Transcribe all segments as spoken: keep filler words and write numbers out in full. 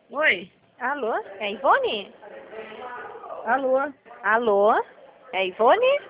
Oi. Alô? É a Ivone? Alô? Alô? É a Ivone?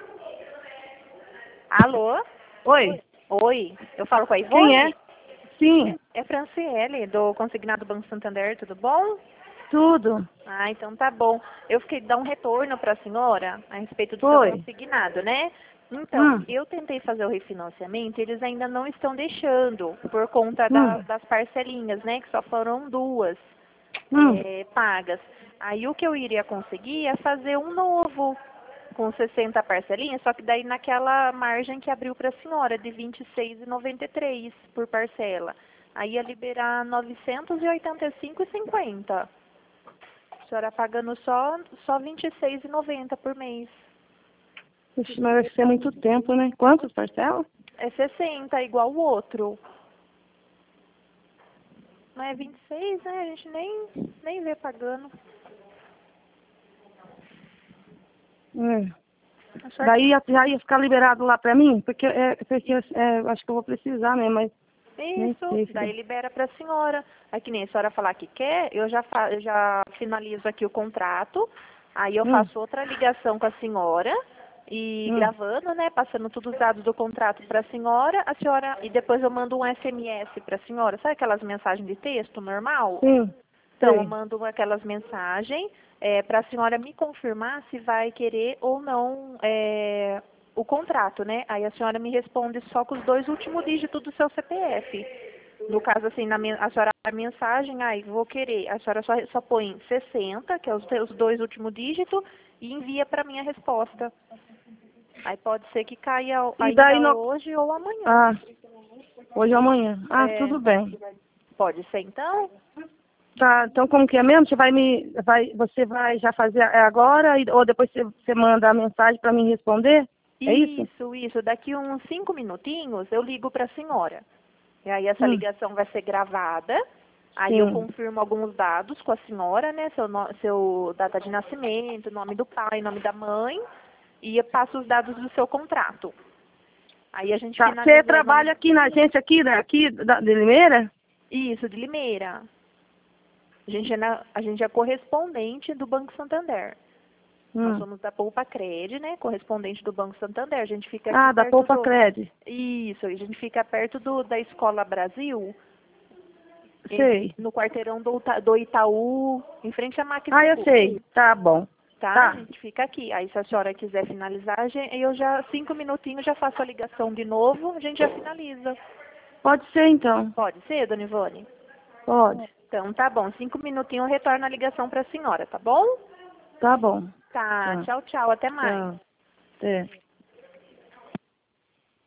Alô? Oi. Oi, eu falo com a Quem é? Ivone? Sim, É Franciele, do Consignado Banco Santander, tudo bom? tudo. Ah, então tá bom. Eu fiquei dar um retorno para a senhora a respeito do seu Foi. consignado, né? Então, Hum, eu tentei fazer o refinanciamento, eles ainda não estão deixando, por conta da- hum, das parcelinhas, né? Que só foram duas hum. eh, pagas. Aí o que eu iria conseguir é fazer um novo, com sessenta parcelinhas, só que daí naquela margem que abriu para a senhora, de vinte e seis reais e noventa e três centavos por parcela. Aí ia liberar novecentos e oitenta e cinco reais e cinquenta centavos. A senhora pagando só, só vinte e seis reais e noventa centavos por mês. Ixi, mas vai ser muito tempo, né? Quantas parcelas? É sessenta, igual o outro. Não é vinte e seis, né? A gente nem, nem vê pagando. É. A senhora Daí ia- já ia ficar liberado lá pra mim? Porque, é, porque é, eu acho que eu vou precisar, né? Mas nem Isso, sei se... daí libera para a senhora. Aí que nem a senhora falar que quer, eu já, fa eu já finalizo aqui o contrato, aí eu Hum, faço outra ligação com a senhora e hum. gravando, né, passando todos os dados do contrato para a senhora, a senhora, e depois eu mando um S M S para a senhora, sabe aquelas mensagens de texto normal? Sim, Então, eu sei. mando aquelas mensagens para a senhora me confirmar se vai querer ou não é, o contrato, né? Aí a senhora me responde só com os dois últimos dígitos do seu C P F. No caso, assim, na, men- a senhora a mensagem, aí vou querer, a senhora só, só põe sessenta, que é os, os dois últimos dígitos, e envia para mim a resposta. Aí pode ser que caia E daí ainda no... hoje ou amanhã. Ah, hoje ou amanhã. Ah, É, tudo bem. pode ser então? Tá, então como que é mesmo? Você vai me... Vai, você vai já fazer agora e- ou depois você, você manda a mensagem pra mim responder? É isso? Isso, isso. Daqui uns cinco minutinhos eu ligo para a senhora. E aí essa Hum, ligação vai ser gravada. Aí eu sim. confirmo alguns dados com a senhora, né? Seu, no- seu data de nascimento, nome do pai, nome da mãe. E eu passo os dados do seu contrato. Aí a gente Tá. Você finalizando trabalha aqui na agência aqui, da, aqui da, de Limeira? isso, de Limeira. A gente, é na- a gente é correspondente do Banco Santander. Nós Hum. somos da Poupa Cred, né? Correspondente do Banco Santander. A gente fica aqui Ah, da perto Poupa do... Cred. Isso, a gente fica perto do, da Escola Brasil, em- Sei. no quarteirão do, Ita- do Itaú, em frente à Ah, eu Maximo, sei. Tá bom. tá? A Tá. gente fica aqui. Aí se a senhora quiser finalizar, a gen- eu já, cinco minutinhos, já faço a ligação de novo, a gente já finaliza. Pode ser então. Pode ser, dona Ivone? Pode. Então tá bom, cinco minutinhos eu retorno a ligação para a senhora, tá bom? Tá bom. Tá, Tá. tchau, tchau, até mais. Tchau. Até.